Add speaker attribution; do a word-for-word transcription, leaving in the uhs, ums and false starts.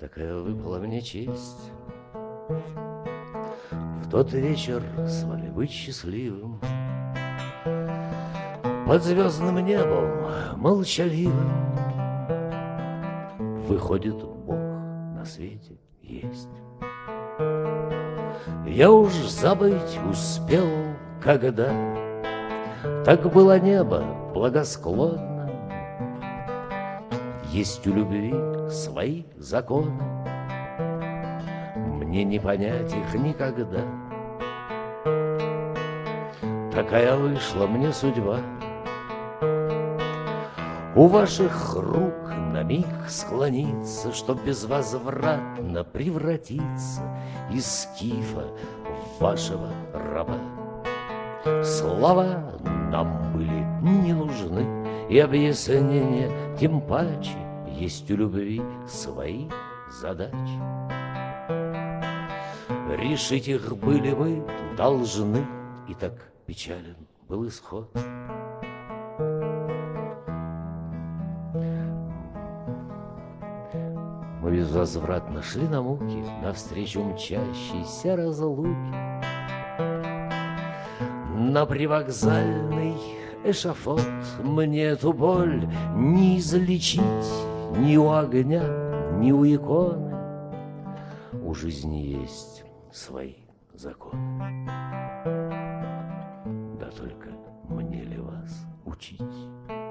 Speaker 1: такая выпала мне честь в тот вечер с вами быть счастливым. Под звездным небом молчаливым выходит Бог на свете есть. Я уж забыть успел, когда так было небо благосклонно. Есть у любви свои законы, мне не понять их никогда. Такая вышла мне судьба. У ваших рук на миг склониться, чтоб безвозвратно превратиться из скифа в вашего раба. Слова нам были не нужны, и объяснения тем паче. Есть у любви свои задачи. Решить их были мы должны, и так печален был исход. Мы безвозвратно шли на муки навстречу мчащейся разлуки. На привокзальный эшафот мне эту боль не излечить ни у огня, ни у иконы. У жизни есть свои законы. Да только мне ли вас учить?